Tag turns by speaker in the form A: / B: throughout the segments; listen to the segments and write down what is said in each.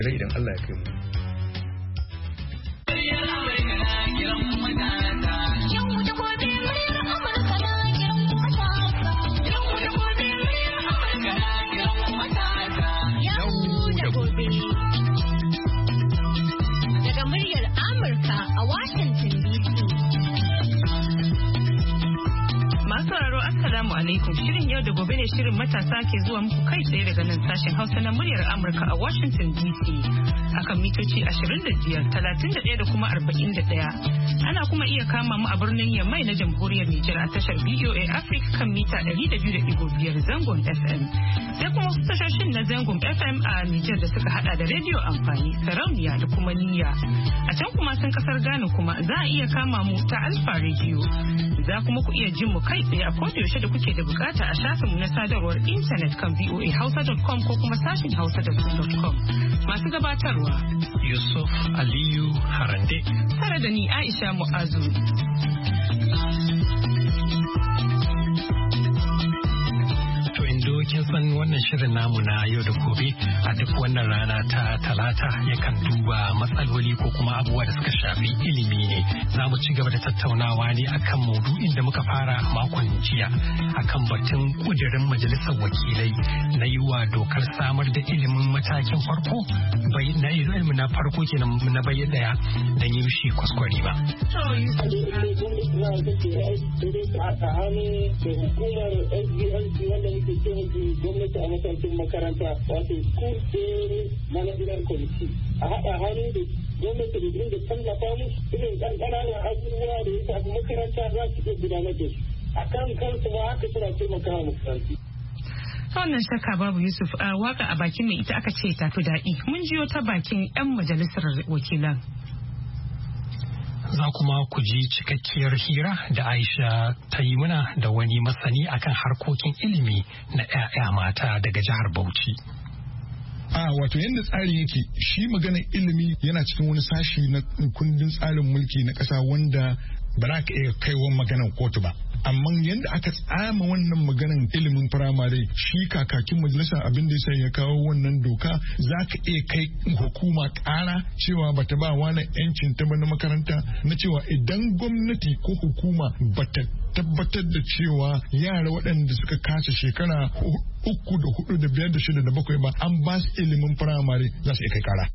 A: idan Allah ya kai mu.
B: Daga muryar Amurka a Washington DC. Masu sauraro Assalamu alaikum. Shirin yau da gobe ne shirin matasa ke zuwa muku kai tsaye daga nan sashen Hausa na muryar Amurka a Washington DC. Akan mitoci 25, 31 da kuma 41. Ana kuma iya kama mu a birnin Yamai na Jamhuriyar Nijar a tashar VOA Africa kan mita 102.5 zangon FM. Sai kuma wasu tashoshin na zangon FM a Nijar da suka hada da rediyo amfani, sarauniya da kuma niyya. A can kuma sun kasar Ghana kuma za a iya kama mu ta Alfa Radio. Za kuma ku iya jin mu kai tsaye a kodayaushe da kuke da bukata a shafinmu na sadarwar intanet kan voahausa.com ko kuma sashin hausa.com. Masu gabatarwa
C: Yusuf Aliyu Harande
B: tare da ni Aisha Mu'azu.
C: Kin san wannan shirin namu na yau da gobe a duk wannan rana ta talata yakan duba matsaloli ko kuma abubuwa da suka shafi ilimi ne. Za mu ci gaba da tattaunawa ne akan maudu'in da muka fara makon jiya akan batun kudirin majalisar wakilai na yi wa dokar samar da ilimin matakin farko na ilimin na farko kenan na bai daya da yi shi kwaskwari ba.
D: Gwamnati a matakin makaranta wato school based management committee a haɗa hannu da gwamnati da dinga tallafa musu irin ɗan ƙananan abubuwa da ya shafi makaranta za su iya gudanar da su a kan kansu ma haka suna taimakawa makarantu.
B: Wannan shakka babu Yusuf a waka a bakin mai ita aka ce tafi daɗi. Mun jiyo ta bakin 'yan majalisar wakilan.
C: Za kuma ku ji cikakkiyar hira da Aisha ta yi muna da wani masani akan harkokin ilimi na 'ya'ya mata daga jihar Bauchi.
E: Wato yadda tsarin yake shi maganar ilimi yana cikin wani sashi na kundin tsarin mulki na ƙasa wanda ba za ka iya kaiwa maganar kotu ba. Amma yadda aka tsama wannan maganar ilimin firamare shi kakakin majalisa abin da ya kawo wannan doka za ka iya kai hukuma ƙara cewa bata ba wani yancin ta na makaranta na cewa idan gwamnati ko hukuma bata tabbatar da cewa yara waɗanda suka kasa shekara 3 da 4 da 5 da 6 da 7 ba an ba su ilimin firamare za su iya kai ƙara.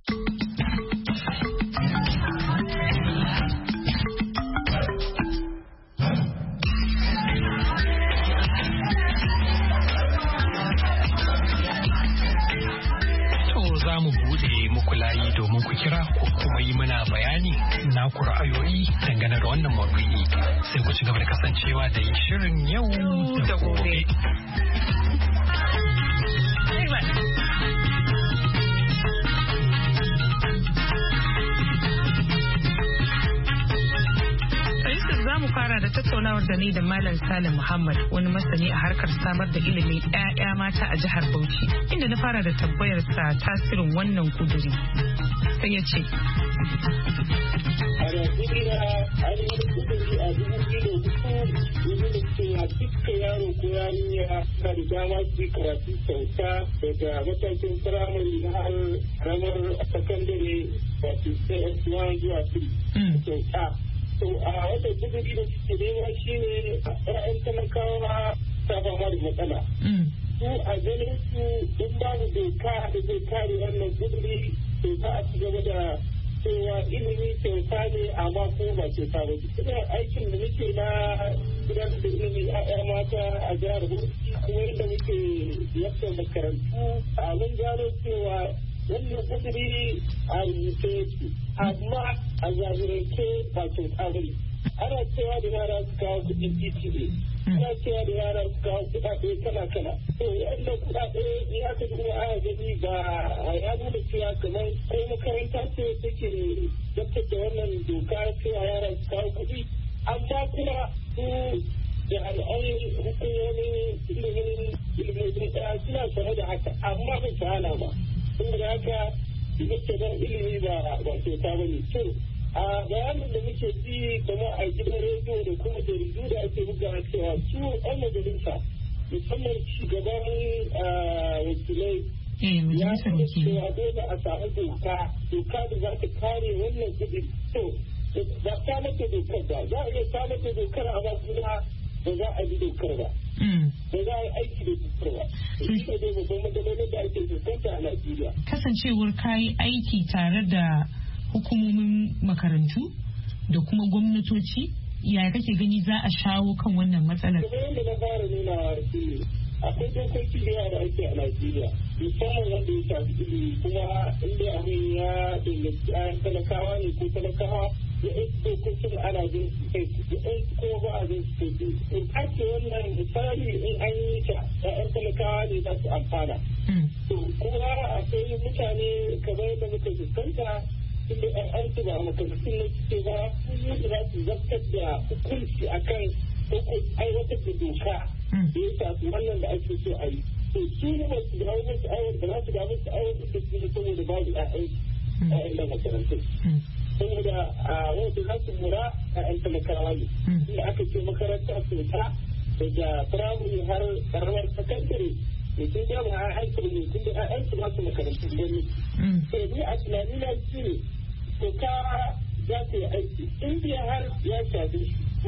C: Layi domin ku kira ko kuma yi mana bayani na ku ra'ayoyi dangane da wannan maudu'i sai ku ci gaba da kasancewa da shirin yau da gobe.
B: Za mu fara da tattaunawar da ni da Malam Salim Muhammad wani masani a harkar samar da ilimin 'ya'ya mata a jihar Bauchi inda na fara da tambayar sa tasirin wannan kuduri. Sai ya ce.
D: A Najeriya an yi kuduri a 2004 dukkan yaro ko yarinya na da dama su yi karatu kyauta daga matakin firamare na har ramar sakandare wato CS1 zuwa 3 kyauta. To a wata kuduri da suke nema shi ne ‘ya'yan talakawa ta fama da matsala. Su a ganin su in babu doka da zai kare wannan kuduri to za a ci gaba da cewa ilimi kyauta ne amma ko ba kyauta ba. Ina aikin da muke na gudanar da ilimi ‘ya'ya mata a jihar Bauchi kuma yadda muke yadda makarantu a mun gano cewa wannan kudiri a rubuce yake amma a zahirance ba kyauta bane. Ana cewa da yara su kawo kuɗin PTA, ana cewa da yara su kawo kuɗaɗe kala-kala. To wannan kuɗaɗe in aka duba aya gani ba ya nuna cewa kamar ko makaranta ce take dabtar da wannan doka cewa yara su kawo kuɗi. Amma kuma su da al'ayin hukumomin ilimin suna sane da haka amma ba su hana ba. Saboda haka da ilimi ba kyauta ba ne. To a bayanin da muke ji kamar a gidan rediyo da kuma jaridu da ake buga cewa su 'yan majalisa musamman shugaban wakilai
B: majalisar wakilai.
D: Ya dole a samu doka da za ta kare wannan kudi. To ba ta mata dokar ba, za a iya ta mata dokar a ba za a bi dokar ba. Ba za a yi aiki da dokar ba. Shi ne dai babban matsalolin da ake fuskanta a Najeriya.
B: Kasancewar kayi aiki tare da hukumomin makarantu da kuma gwamnatoci, yaya kake gani za a shawo kan wannan matsalar?
D: Kuma yadda na fara nuna shi akwai dokoki da yawa da ake a Najeriya, musamman wanda ya shafi ilimi, kuma inda abin ya danganci ayan talakawa ne ko talakawa ya yi dokokin ana jin su kai kuma ba a jin su kai. In ake wannan misali in an yi ta ƴaƴan talakawa ne za su amfana. To kuma akwai mutane kamar yadda muka fuskanta inda ƴaƴansu ba a makarantun nan suke ba, sun yi za su zartar da hukunci akan aiwatar da doka da ya shafi wannan da ake so a yi. To su ne ba su dawo musu aiwatar da za su dawo musu aiwatar da su saboda babu ƴaƴan da makarantun. Saboda wanda za su mura ƴaƴan talakawa ne. Inda aka ce makaranta kyauta daga firamare har karamar sakandare. Mai sun gaba a hankali ne tun da ƴaƴansu ba su makarantun gwamnati. To ni a tunanina shi ne doka za ta yi aiki. Indiya har ya shafi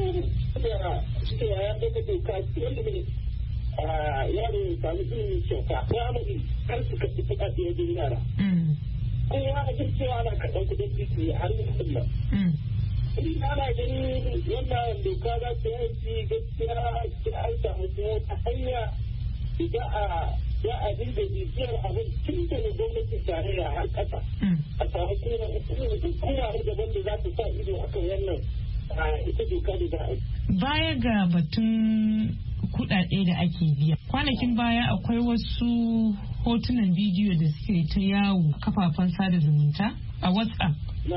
D: da cewa ya daga doka wanda ne yaro ya sami ilimin kyauta firamare har su kasu kuɗaɗe wajen yara. Kowa a jin cewa ana karɓar kuɗin titi har yi kullum. Ana gani wannan doka za ta yi gaskiya an samu ta hanya da za a dinga bibiyar abin tun daga gwamnatin tarayya har ƙasa. A samu kuma daban da za ta sa ido akan wannan ita doka da za a yi.
B: Baya ga batun kuɗaɗe da ake biya, kwanakin baya akwai wasu hotunan bidiyo da suke ta yawo kafafen sada zumunta a WhatsApp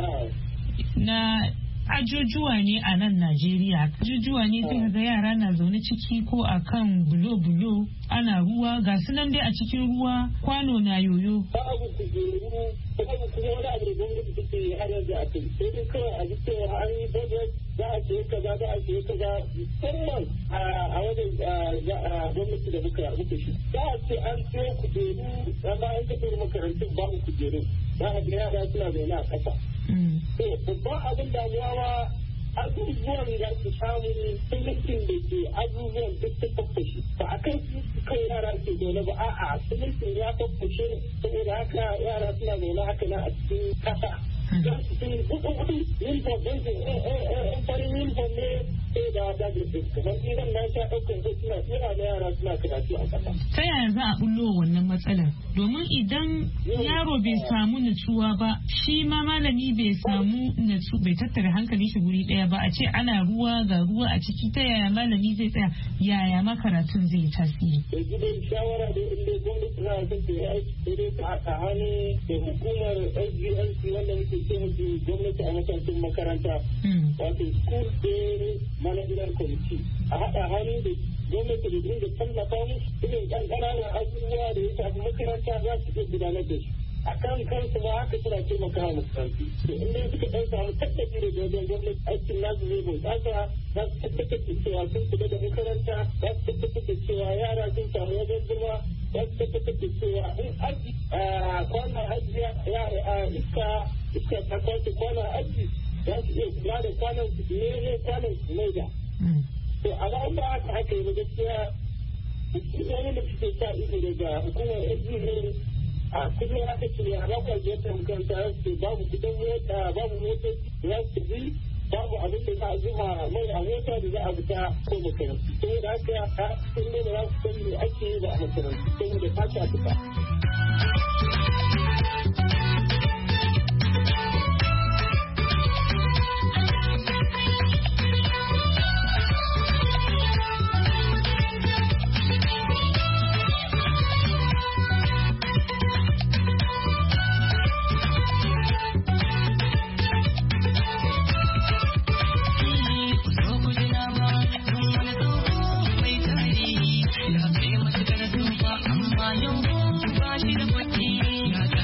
B: na ajujuwa ne a nan Najeriya. Ajujuwa ne sai ga yara na zaune ciki ko a kan bulo-bulo ana ruwa, ga su nan dai a cikin ruwa, kwano na yoyo.
D: Babu kujeru, babu kuma wani abu da gwamnati take yi har yanzu a kai. Sai dai kawai a ji cewa an yi budget za a ce kaza za a ce kaza musamman a wajen gwamnati da muka shi. Za a ce an siyo kujeru amma an tafi makarantun babu kujeru. Za a ga yara suna zaune a ƙasa. Babban abin damuwa ma abubuwan da su samu simintin da ke abubuwan duk ta faffashe ba a kan su kai yara ke zaune ba a'a simintin ya faffashe saboda haka yara suna zaune haka na a cikin kasa za su sun kuɗin uniform ɗin su farin uniform ne sai da wata da kamar idan na sha ɗaukar ko suna tsira da yara suna karatu a ƙasa.
B: Ta yaya za a bullo wannan matsalar? Domin idan yaro bai samu nutsuwa ba, shi ma malami bai samu bai tattara hankali shi guri ɗaya ba, a ce ana ruwa ga ruwa a ciki, ta yaya malami zai tsaya, yaya makaratun zai tasiri?
D: Da gidan shawara da inda gwamnati na son ta yi aiki sai dai ta haɗa hannu da hukumar SGNC wanda muke ce musu gwamnati a matakin makaranta. Wato school day management committee a haɗa hannu da gwamnati da dinga tallafa musu irin ƙanƙananan abubuwa da ya shafi makaranta za su iya gudanar da shi. A kan kansu ma haka suna taimaka wa makarantu. To in dai suka ɗan samu tabbaci da wajen gwamnati aikin nasu zai bunƙasa, za su tabbatar da cewa sun kula da makaranta, za su tabbatar da cewa yara sun samu wajen zama, za su tabbatar da cewa in aji kwanan aji iska ta kwace kwanan aji za su iya kula da kwanan su ne kwanan su mai da. To amma in ba haka yi ba gaskiya wani da suke sa ido daga hukumar SGA a kudin haka ce a bakwai jiyar makaranta ya ce babu kudin mota babu motoci za su bi babu abin da za a zuba mai a mota da za a fita ko makarantu. Saboda haka sun nuna za su san me ake yi da a makarantu saboda ta sha fita.
A: Ya kai masu karatu ba amma yau ba shi da kwaci.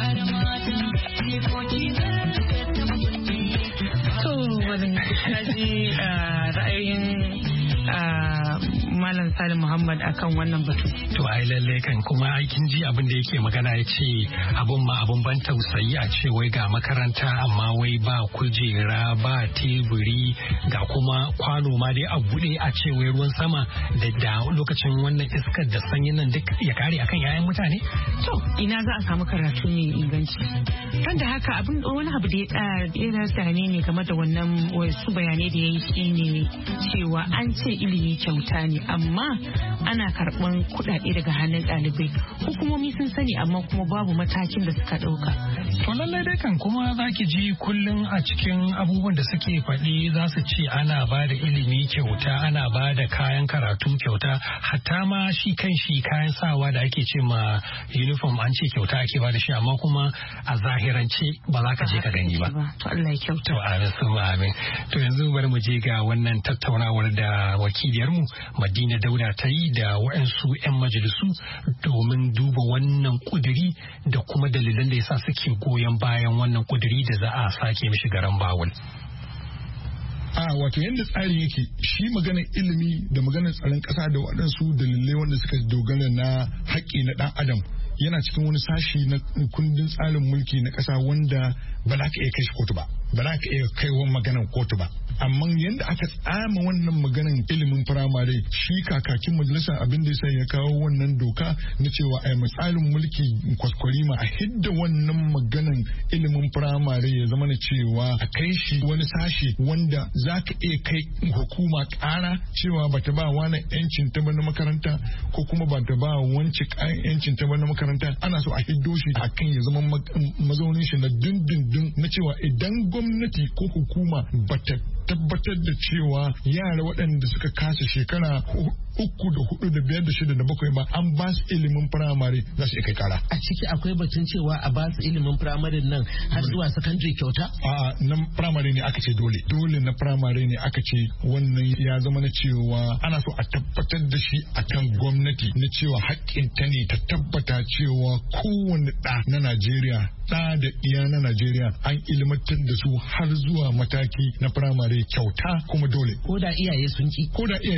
B: Malam Salim Muhammad akan wannan batu.
C: To ai lalle kan kuma aikin ji abin da yake magana ya ce abun ban tausayi a ce wai ga makaranta amma wai ba kujera ba teburi ga kuma kwano ma dai a buɗe a ce wai ruwan sama da lokacin wannan iskar da sanyin nan duk ya kare akan 'ya'yan mutane.
B: To ina za a samu karatu ne inganci. Kan da haka wani abu da ya rasa ne game da wannan wasu bayanai da ya yi shine cewa an ce ilimi kyauta ne amma ana karɓan kuɗaɗe daga hannun ɗalibai. Hukumomi sun sani amma kuma babu matakin da suka ɗauka.
C: To lallai dai kan kuma za ki ji kullum a cikin abubuwan da suke faɗi za su ce ana ba da ilimi kyauta ana ba da kayan karatu kyauta hatta ma shi kan shi kayan sawa da ake ce ma uniform an ce kyauta ake ba da shi amma kuma a zahirance ba za ka je ka gani ba.
B: To Allah ya kyauta.
C: To amin sun amin. To yanzu bari mu je ga wannan tattaunawar da wakiliyarmu Madina Dauda ta yi da waɗansu 'yan majalisu domin duba wannan kuduri da kuma dalilan da yasa suke goyon bayan wannan kuduri da za a sake mishi garan bawul.
E: Wato yadda tsari yake shi maganar ilimi da maganar tsaron ƙasa da waɗansu dalilai wanda suka dogara na haƙƙi na ɗan adam yana cikin wani sashi na kundin tsarin mulki na ƙasa wanda ba za ka iya kai shi kotu ba za ka iya kaiwa maganar kotu ba amma yadda aka tsama wannan maganar ilimin firamare shi kakakin majalisar abin da ya kawo wannan doka na cewa a tsarin mulki kwaskwarima a hidda wannan maganar ilimin firamare ya zama na cewa a kai shi wani sashi wanda za ka iya kai hukuma ƙara cewa ba ta ba wani yancin ta ba na makaranta ko kuma ba ta ba wanci yancin ta ba na makaranta ana so a hiddo shi akan ya zama mazaunin shi na dindindin na cewa idan gwamnati ko hukuma bata tabbatar da cewa yara waɗanda suka kasa shekara 3 da 4 da 5 da 6 da 7 ba an ba su ilimin firamare za su iya kai kara.
A: A ciki akwai batun cewa a ba su ilimin firamare nan har zuwa sakandare kyauta?
E: A nan firamare ne aka ce dole na firamare ne aka ce wannan ya zama na cewa ana so a tabbatar da shi akan gwamnati na cewa haƙƙinta ne ta tabbata cewa kowane ɗa na Najeriya ɗa da iya na Najeriya an ilimantar da su har zuwa mataki na firamare kyauta kuma dole.
A: Ko da iyaye sun ki.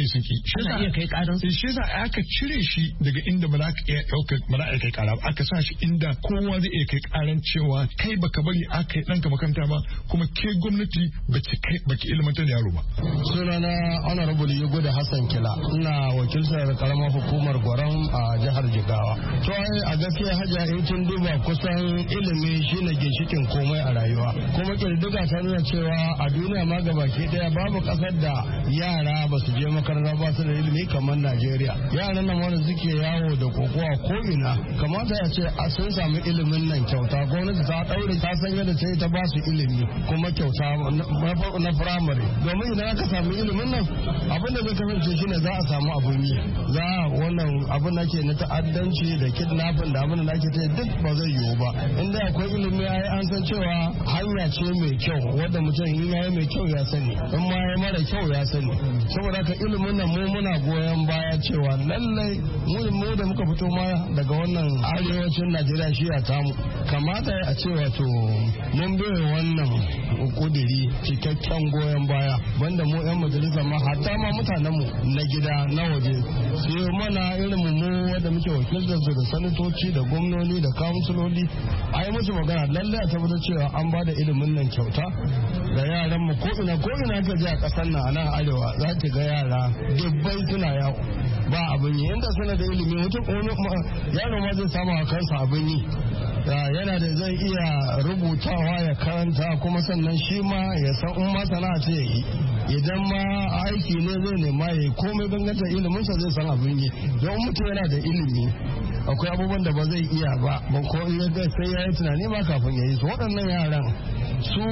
E: Ana
A: iya kai karan.
E: Shi yasa aka cire shi daga inda ba za ka iya ɗaukar ba za a kai kara ba aka sa shi inda kowa zai iya kai karan cewa kai baka bari aka yi ɗanka makaranta ba kuma ke gwamnati baki ilimantar da yaro ba.
F: Sunana Honorable Yugo da Hassan Kila ina wakiltar karamar hukumar Gwaram a jihar Jigawa. To a gaskiya Hajiya in kin duba kusan ilimi shine ginshikin komai a rayuwa. Kuma kirdiga ta nuna cewa a duniya ma gabaki daya babu kasar da yara ba su je makaranta ba su da ilimi kamar Najeriya. Yaran nan wanda suke yawo da kokowa ko ina kamata ya ce a sun samu ilimin nan kyauta gwamnati ta daure ta san yadda ta yi ta ba su ilimi kuma kyauta na firamare domin idan aka samu ilimin nan abin da zai kasance shine za a samu abun yi za wannan abin da ke na ta'addanci da kidnapping da abin da ake ta duk ba zai yiwu ba inda akwai ilimi ai an san cewa hanya ce mai kyau wadda mutum in yayi mai kyau ya sani in ma yayi mara kyau ya sani saboda haka ilimin nan mu muna goyon baya cewa lallai mu da muka fito ma daga wannan arewacin Najeriya shi ya tamu kamata a ce wato mun bai wannan kudiri cikakken goyon baya banda mu yan majalisa ma hatta ma mutanen mu na gida na waje sai mana irin mu wanda muke wakiltar su da sanatoci da gwamnoni da kansuloli a yi musu magana lallai a tabbatar cewa an ba da ilimin nan kyauta da yaran mu ko ina ka je a kasar nan a nan arewa za ka ga yara dubbai suna yawo ba abin yi inda suna da ilimi mutum yaro ma zai samu a kansa abin yi yana da zai iya rubutawa ya karanta kuma sannan shi ma ya san in ma sana'a ce ya yi idan ma aiki ne zai nema ya yi komai danganta iliminsa zai san abin yi don mutum yana da ilimi akwai abubuwan da ba zai iya ba ko sai ya yi tunani ma kafin ya yi su waɗannan yaran su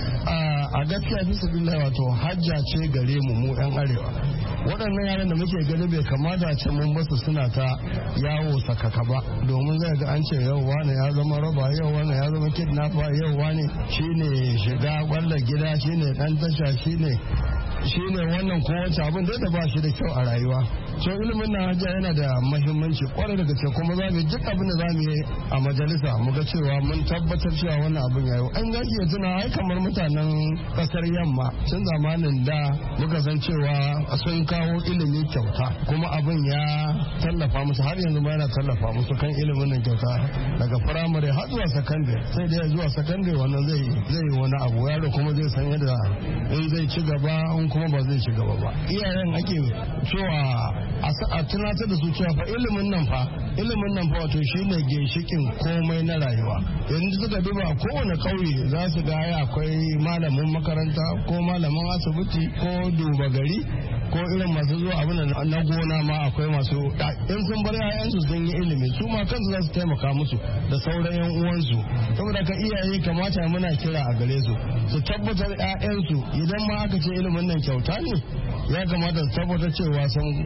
F: a gaskiya fi sabillahi wato hajja ce gare mu yan arewa waɗannan yaran da muke gani bai kamata a ce mun basu suna ta yawo sakaka ba domin zai ga an ce yau wani ya zama raba yau wani ya zama kidnapper yau wani shine shiga wallar gida shine dan tasha shine wannan kowace abin da ba shi da kyau a rayuwa so ilimin na hajiya yana da muhimmanci kwarai da gaske kuma za mu duk abin da za mu yi a majalisa mu ga cewa mun tabbatar cewa wannan abin yayi an ga iya tuna ai kamar mutanen kasar yamma tun zamanin da muka san cewa sun kawo ilimi kyauta kuma abin ya tallafa musu har yanzu ma yana tallafa musu kan ilimin nan kyauta daga firamare har zuwa sakandare sai da zuwa sakandare wannan zai yi wani abu yaro kuma zai san yadda in zai ci gaba in kuma ba zai ci gaba ba iyayen ake cewa a tunatar da su cewa fa ilimin nan fa wato shine ginshikin komai na rayuwa yanzu suka duba kowane kauye za su ga akwai malamin makaranta ko malamin asibiti ko duba gari ko irin masu zuwa abin na gona ma akwai masu in sun bar yayansu sun yi ilimi su ma kansu za su taimaka musu da sauran yan uwansu saboda ka iyaye kamata muna kira a gare su tabbatar yayansu idan ma aka ce ilimin nan kyauta ne ya kamata su tabbatar cewa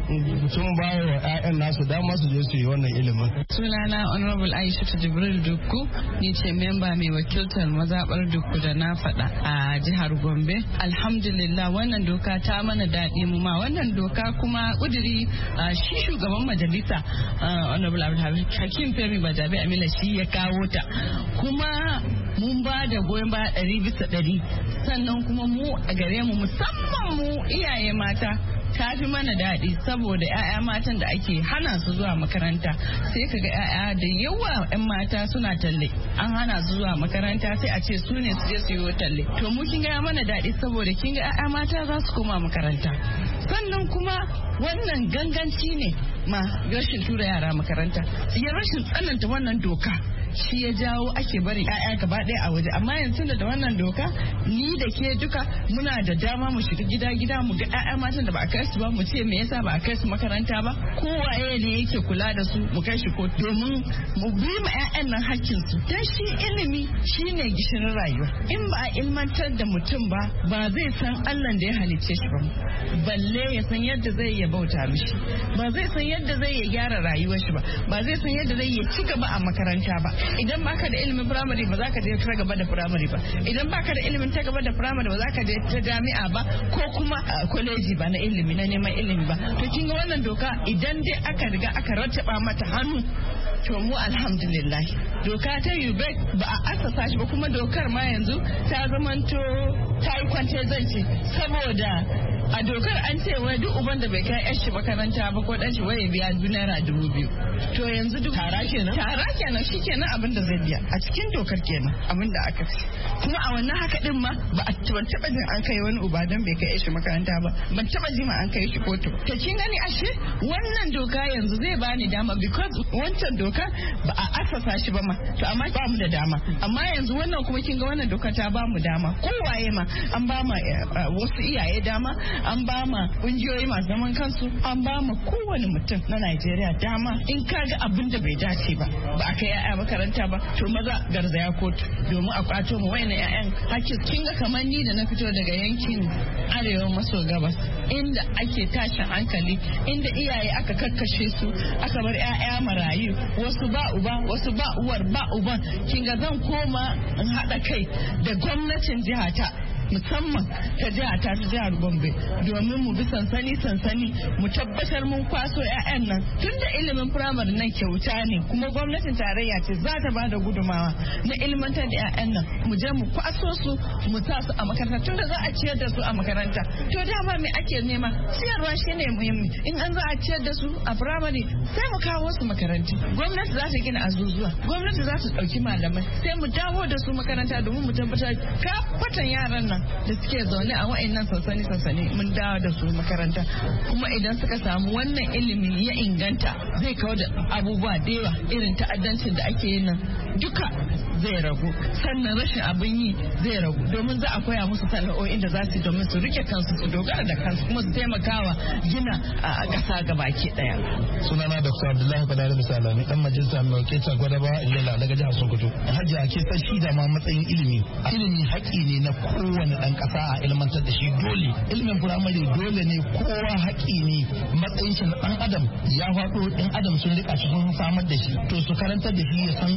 F: sun bayar wa 'ya'yan nasu dama su je su yi wannan ilimin.
G: Sunana Honorable Aisha Jibril Dukku ni ce memba mai wakiltar mazaɓar Dukku da na faɗa a jihar Gombe. Alhamdulillah wannan doka ta mana daɗi mu ma wannan doka kuma ƙudiri shi shugaban majalisa Honorable Hakim Femi Bajabe Amila shi ya kawo ta kuma mun ba da goyon baya 100% sannan kuma mu a gare mu musamman mu iyaye mata ta fi mana daɗi saboda 'ya'ya matan da ake hana su zuwa makaranta sai kaga 'ya'ya da yawa 'yan mata suna talle an hana su zuwa makaranta sai a ce su ne su je su yi talle to mu kin ga mana daɗi saboda kin ga 'ya'ya mata za su koma makaranta sannan kuma wannan ganganci ne ma rashin tura yara makaranta ya rashin tsananta wannan doka shi ya jawo ake bari 'ya'ya gaba ɗaya a waje amma yanzu da wannan doka ni da ke duka muna da dama mu shiga gida mu ga 'ya'ya matan da ba a kai su ba mu ce me yasa ba a kai su makaranta ba kowa ne yake kula da su mu kai shi ko domin mu bi ma 'ya'yan nan hakkin su dan shi ilimi shine gishirin rayuwa in ba a ilmantar da mutum ba zai san Allah da ya halicce shi ba balle ya san yadda zai ya bauta mishi ba zai san yadda zai ya gyara rayuwar shi ba zai san yadda zai ya ci gaba a makaranta ba idan baka da ilimin firamare ba za ka je ta gaba da firamare ba idan baka da ilimin ta gaba da firamare ba za ka je ta jami'a ba ko kuma kwaleji ba na ilimi na neman ilimi ba to kin ga wannan doka idan dai aka riga aka rattaba mata hannu to mu alhamdulillah doka ta UBEC ba a asasa shi ba kuma dokar ma yanzu ta zamanto ta yi kwance zance saboda a dokar an ce wai duk uban da bai kai yar shi makaranta ba ko dan shi wai ya biya naira 2,000 to yanzu duk tara kenan shikenan abin da zai biya a cikin dokar kenan abin da aka ce kuma a wannan haka din ma ba a taba jin an kai wani uba dan bai kai yar shi makaranta ba ban taba jin ma an kai shi kotu to kin gani ashe wannan doka yanzu zai bani dama because wancan doka ba a asasa shi ba ma to amma ba mu da dama amma yanzu wannan kuma kin ga wannan doka ta ba mu dama kowaye ma an ba ma wasu iyaye dama an ba ma kungiyoyi masu zaman kansu an ba ma kowane mutum na Najeriya dama in ka ga abin da bai dace ba a kai yaya makaranta ba to maza garzaya kotu domin a kwato mu wayannan yayan hakkin kin ga kamar ni da na fito daga yankin arewa maso gabas inda ake tashin hankali inda iyaye aka kakkashe su aka bar yaya marayu wasu ba uba wasu ba uwar ba uban kin ga zan koma in haɗa kai da gwamnatin jihata musamman ta jiha ta jihar Gombe domin mu bi sansani mu tabbatar mun kwaso 'ya'yan nan tun da ilimin firamare nan kyauta ne kuma gwamnatin tarayya ce za ta bada gudumawa na ilmantar da 'ya'yan nan mu je mu kwaso su mu sa su a makaranta tun da za a ciyar da su a makaranta to dama me ake nema ciyarwa shine muhimmi in an za a ciyar da su a firamare sai mu kawo su makaranti gwamnati za ta gina azuzuwa gwamnati za ta ɗauki malamai sai mu dawo da su makaranta domin mu tabbatar kafatan yaran nan da suke zaune a wa'annan sansani mun dawo da su makaranta kuma idan suka samu wannan ilimi ya inganta zai kawo da abubuwa da yawa irin ta'addancin da ake yin nan duka zai ragu sannan rashin abin yi zai ragu domin za a koya musu sana'o'in da za su domin su rike kansu su dogara da kansu kuma su taimakawa gina a ƙasa gabaki ɗaya.
H: Sunana Dr. Abdullahi Balari Misalami dan majalisa mai wakilta Gwadaba Ilela daga jihar Sokoto. Hajji ake san shi da ma matsayin ilimi. Ilimi haƙƙi ne na kowane ɗan ƙasa a ilmantar da shi dole. Ilimin firamare dole ne kowa haƙƙi ne matsayin shi na ɗan adam ya faɗo ɗan adam sun rika shi sun samar da shi to su karantar da shi ya san iya rubutu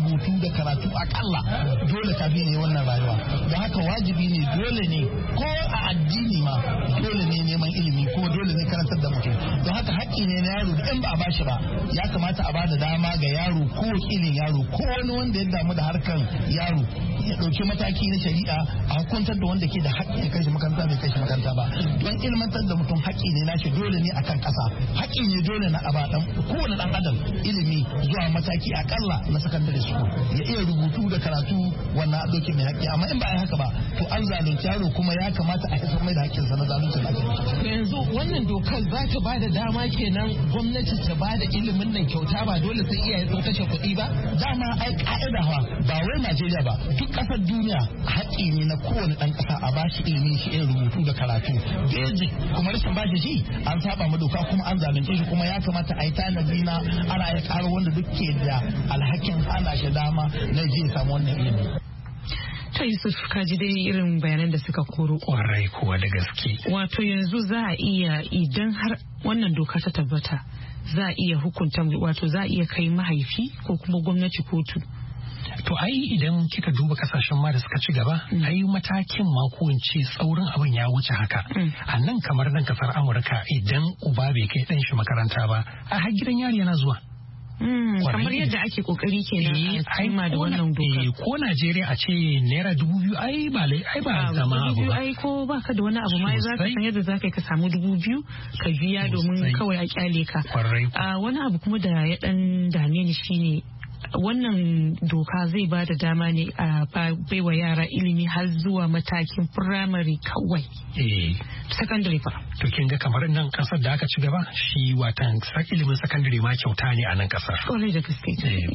H: rubutu da karatu akalla dole kafin ne wannan rayuwa. Don haka wajibi ne dole ne ko a addini ma dole ne neman ilimi ko dole ne karantar da mutum. Don haka haƙƙi ne na yaro da in ba a bashi ba ya kamata a bada dama ga yaro ko wakilin yaro ko wani wanda ya damu da harkan yaro ya ɗauki mataki na shari'a a hukuntar da wanda ke da haƙƙi ya kai shi makaranta bai kai shi makaranta ba. Don ilmantar da mutum haƙƙi ne nashi dole ne akan ƙasa. Haƙƙi ne dole na aba kowane ɗan adam ilimi zuwa mataki akalla na sakandare su ya iya rubutu da karatu wannan doki mai haƙƙi, amma in ba a yi haka ba to an zalunci yaro kuma ya kamata a isar mai da haƙƙinsa na zalunci da ake.
A: Yanzu wannan dokar za ta ba da dama kenan gwamnati ta ba da ilimin nan kyauta ba dole sai iyaye sun kashe kuɗi ba?
H: Dama ai ka'ida ba wai Najeriya ba duk ƙasar duniya haƙƙi ne na kowane ɗan ƙasa a bashi ilimi shi iya rubutu da karatu basic, kuma rashin bashi shi an saba ma doka kuma an zalunce shi kuma ya kamata a yi tanadi na ana ya ƙaro wanda duk ke da alhakin hana shi dama na je samu wannan ilimi.
B: Ta Yusuf ka ji dai irin bayanan da suka koro.
C: Kwarai kuwa da gaske.
B: Wato yanzu za a iya idan har wannan doka ta tabbata za a iya hukunta wato za a iya kai mahaifi ko kuma gwamnati kotu.
C: To ai idan kika duba kasashen ma da suka ci gaba, ai matakin ma ko in ce tsaurin abin ya wuce haka. A nan kamar nan kasar Amurka idan uba bai kai ɗan shi makaranta ba, a har gidan yari yana zuwa.
B: Kamar yadda ake kokari kenan a cimma da wannan dokar.
C: Ko Najeriya a ce naira 2,000 ai ba zama abu ba.
B: Ai ko baka da wani abu ma za ka san yadda za ka samu 2,000 ka biya domin kawai a kyale ka. Wani abu kuma da ya dan dame ni shine wannan doka zai ba da dama ne a baiwa yara ilimi har zuwa matakin firamare kawai. Secondary fa.
C: To kin ga kamar nan kasar da aka ci gaba shi watan ilimin secondary ma kyauta ne a nan kasar.
B: Kwarai da gaske.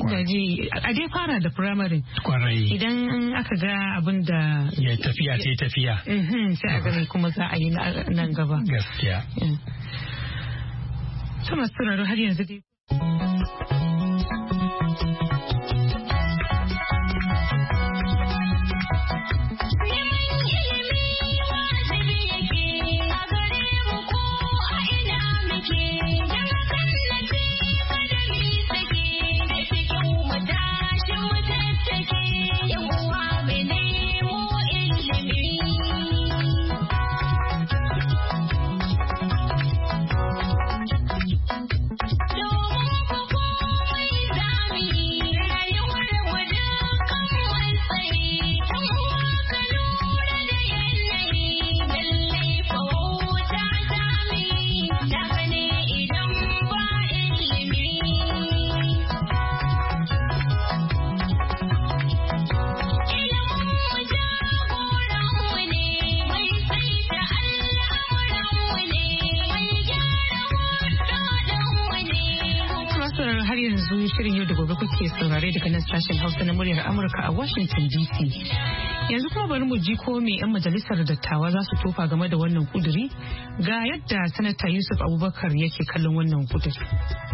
B: A dai fara da firamare.
C: Kwarai.
B: Idan aka ga abin da
C: ya tafiya ce tafiya.
B: Sai a gani kuma za a yi nan gaba.
C: Gaskiya.
B: Sama sauraro har yanzu dai. Shirin yau da gobe kuke saurare daga nan sashen Hausa na muryar Amurka a Washington DC. Yanzu kuma bari mu ji ko me 'yan majalisar dattawa za su tofa game da wannan kuduri ga yadda sanata Yusuf Abubakar yake kallon wannan kuduri.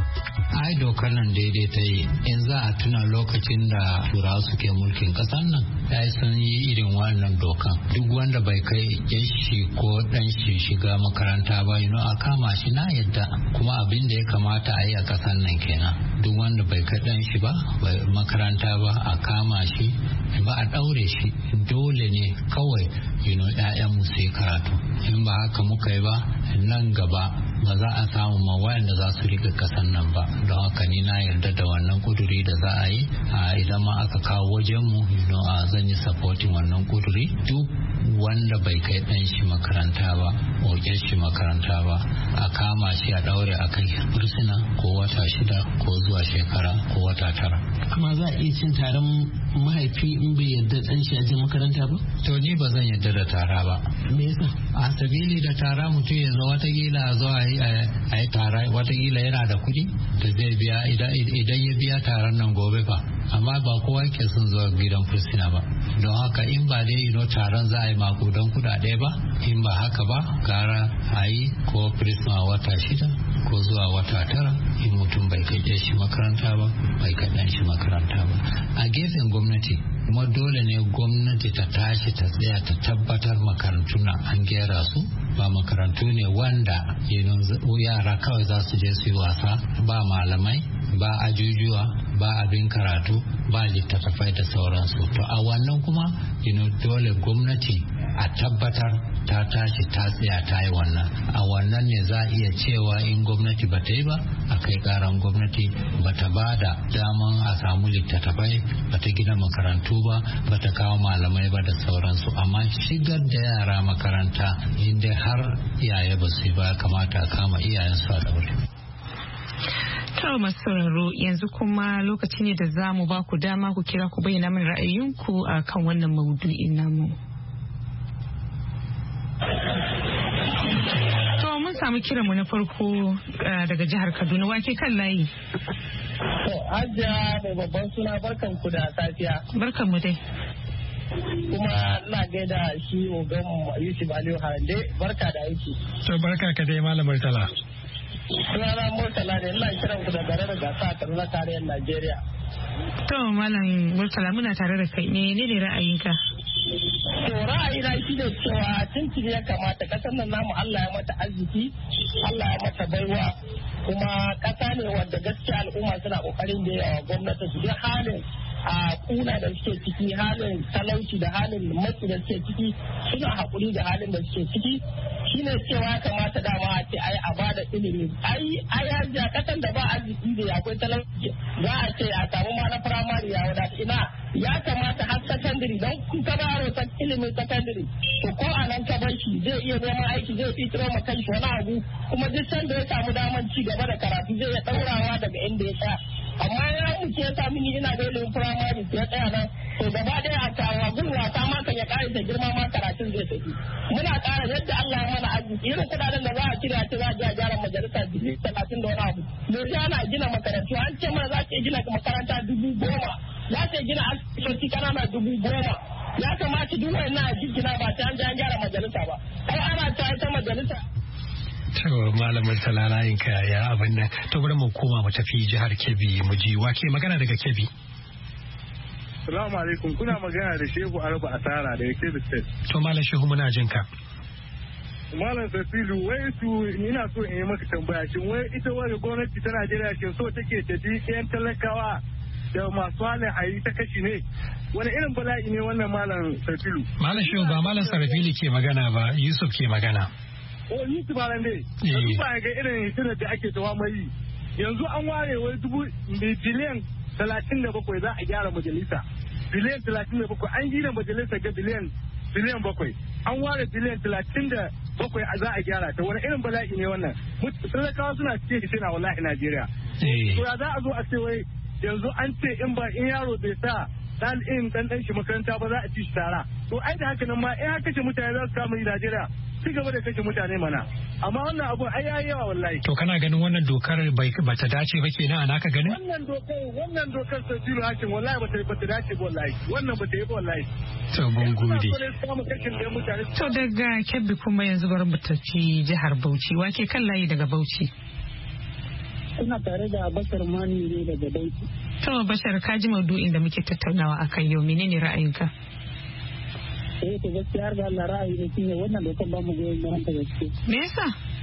I: Ai dokar nan daidai ta yi in za a tuna lokacin da turawa suke mulkin ƙasar nan ya yi sun yi irin wannan dokan duk wanda bai kai shi ko dan shi shiga makaranta ba a kama shi na yadda kuma abin da ya kamata a yi a ƙasar nan kenan duk wanda bai kai dan shi ba makaranta ba a kama shi ba a ɗaure shi dole ne kawai ƴaƴan mu su yi karatu in ba haka muka yi ba nan gaba ba za a samu ma wayanda za su riƙa ƙasar nan ba don haka ni na yarda da wannan kuduri da za a yi idan ma aka kawo wajen mu zan yi supporting wannan kuduri duk wanda bai kai dan shi makaranta ba oke shi makaranta ba a kama shi a daure a kai fursuna ko wata 6 ko zuwa shekara ko wata 9.
A: Amma za a iya cin taron mahaifi in bai yarda dan shi a je makaranta ba?
I: To ni ba zan yarda da tara ba.
A: Me yasa?
I: A sabili da tara mutum ya zo watakila zo a yi tara watakila yana da kuɗi da zai biya idan ya biya taron nan gobe ba amma ba kowa ke son zuwa gidan fursuna ba don haka in ba dai taron za a yi makudan kuɗaɗe ba in ba haka ba gara a yi ko prisma wata 6 ko zuwa wata 9 in mutum bai kai shi makaranta ba bai kai shi makaranta ba a gefen gwamnati kuma dole ne gwamnati ta tashi ta tsaya ta tabbatar makarantun nan an gera su ba makarantu ne wanda yara kawai za su je su yi wasa ba malamai ba ajujuwa ba abin karatu ba littattafai da sauransu. To a wannan kuma dole gwamnati a tabbatar ta tashi ta tsaya ta yi wannan. A wannan ne za a iya cewa in gwamnati ba ta yi ba a kai karan gwamnati ba ta ba da daman a samu littattafai, ba ta gina makarantu ba ta kawo malamai ba da sauransu. Amma shigar da yara makaranta inda har iyaye ba su yi ba kamata a kama iyayensu a daure.
B: To masu sauraro yanzu kuma lokaci ne da za mu ba ku dama ku kira ku bayyana min ra'ayinku a kan wannan maudu'in namu. To mun samu kiranmu na farko daga jihar Kaduna, wake kan layi.
J: To Hajiya mai babban suna barkan ku da safiya.
B: Barkan mu dai.
J: Kuma ina gaida shi ogan Yusuf Aliyu Harande, barka da aiki.
C: To barka ka dai Malam Murtala.
J: Sunana Murtala ne, ina kiran ku da garin gasa a Kaduna tarayyar Najeriya.
B: To Malam Murtala muna tare da kai, ne ra'ayinka?
J: To ra'ayina shi ne cewa tuntuni ya kamata kasar nan namu Allah ya mata arziki, Allah ya mata baiwa, kuma kasa ne wadda gaskiya al'umma suna kokarin da yawa gwamnati su ji halin a kuna da suke ciki, halin talauci da halin matsi da suke ciki, suna haƙuri da halin da suke ciki. Shine cewa ya kamata dama a ce a bada ilimi. A kasan da ba arziki da akwai talauci za a ce a samu ma na firamare ya wadata. Ina ya kamata har sakandare don kun ka baro ta ilimin sakandare to ko a nan ka bar shi zai iya neman aiki, zai fitiro ma kanshi wani abu, kuma duk sanda ya samu damar ci gaba da karatu zai ya ɗaurawa daga inda ya tsaya. Amma ya muke ya sami ni ina da ilimin firamare ya tsaya nan to gaba ɗaya a tawa gun wasa ma kan ya ƙare da girma ma karatun zai tafi. Muna ƙara yadda Allah ya mana arziki irin kuɗaɗen da za a kira ce za a gyara majalisa 30 da wani abu. Me ana gina makarantu, an ce mana za ta gina makaranta 10,000, za ta gina asibitoci kanana 10,000. Ya kamata duk wannan a gina ba ta an gyara majalisa ba. Ai ana ta majalisa.
C: To Malamar Talalayin ka ya abin nan. To bari mu koma mu tafi jihar Kebbi mu ji wake magana daga Kebbi.
K: Assalamu alaikum, kuna magana da Shehu Arba Asara daga Kebbi State.
C: To Malam Shehu muna jin ka.
K: Malam Safilu, wai ina so in yi maka tambaya, shin wai ita wani gwamnati ta Najeriya shin so take ta ji ɗayan talakawa da masu halin a yi ta kashi ne? Wani irin bala'i ne wannan Malam Safilu?
C: Malam Shehu ba Malam Sarfili ke magana ba, Yusuf ke magana.
K: Oh, Yusuf Malam dai. Yanzu ba ga irin hitinar da ake tawa mai. Yanzu an ware wai biliyan 37 za a gyara majalisa. Biliyan 37 an gina majalisa ga biliyan 7. An ware biliyan 37 za a gyara ta. Wani irin bala'i ne wannan? Talakawa suna cikin hitina wallahi Najeriya. To ya za a zo a ce wai yanzu an ce in yaro bai sa dan shi makaranta ba za a ci shi tara. To ai da haka nan ma in haka kashe mutane za su kama Najeriya. Ci gaba da kashe mutane mana, amma wannan abu ai yayi yawa wallahi.
C: To kana ganin wannan dokar ba ta dace ba kenan ana ka ganin?
K: Wannan dokar sai tilo hakin wallahi ba ta dace ba wallahi. Wannan ba ta yi ba wallahi.
C: To mun gode.
B: To daga Kebbi kuma yanzu bari mu tafi jihar Bauchi. Wake kan layi daga Bauchi.
J: Ina tare da Bashar Mani ne daga Bauchi.
B: To Bashar ka ji maudu'in da muke tattaunawa akan yau, menene ra'ayinka?
J: To gaskiya har da Allah ra'ayi ne shine wannan dokan ba mu goyon bayan ta gaske.
B: Me yasa?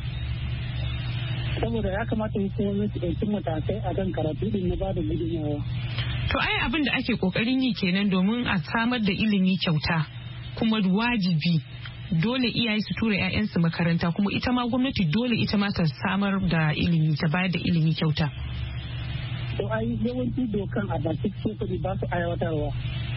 J: Saboda ya kamata hukumomi su ɗauki matakai a kan karatu din na bada gudunmawa.
B: To ai abin da ake kokarin yi kenan domin a samar da ilimi kyauta kuma wajibi dole iyaye su tura 'ya'yansu makaranta kuma ita ma gwamnati dole ita ma ta samar da ilimi ta bayar da ilimi kyauta.
J: To ai yawanci dokan a bakin sufuri ba su aiwatarwa.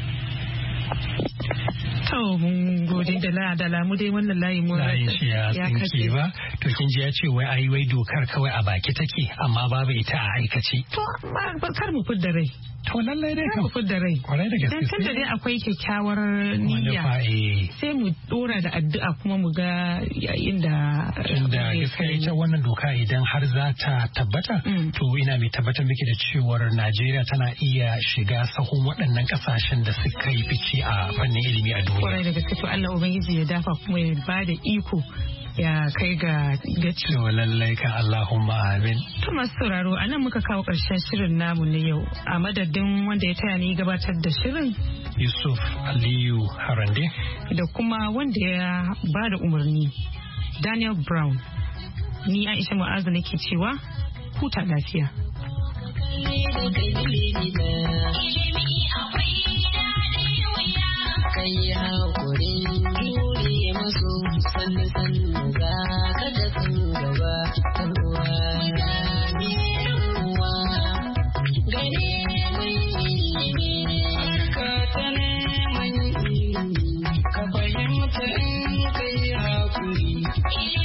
B: To mun gode da lamu dai wannan layi mu
C: shi ya tsinke ba. To kin ji ya ce wai dokar kawai a baki take amma babu ita a aikace.
B: To kar mu fidda rai.
C: To lallai dai
B: kan fidda rai.
C: Kwarai da gaske.
B: Dan tunda dai akwai kyakkyawar niyya. Sai mu dora da addu'a kuma mu ga yayin da
C: gaskiya ita wannan doka idan har za ta tabbata to ina mai tabbatar miki da cewar Najeriya tana iya shiga sahun waɗannan kasashen da suka yi fice a fannin ilimi a duniya.
B: Kwarai da gaske to Allah ubangiji ya dafa kuma ya bada iko ya kai ga gaci.
C: To lallai ka Allahumma amin.
B: To masu sauraro a nan muka kawo ƙarshen shirin namu na yau a madadin wanda ya taya ni gabatar da shirin
C: Yusuf Aliyu Harande
B: da kuma wanda ya ba da umarni Daniel Brown. Ni Aisha Mu'azu nake cewa huta lafiya.
L: tsalle da dalili na. Ilimi akwai daɗi wuya. Kai haƙurin jure masu sannu sannu za ka ga sun gaba. Ruwa gare mai ilimi. Ka ta neman ilimi. Ka fahimta in kai haƙuri.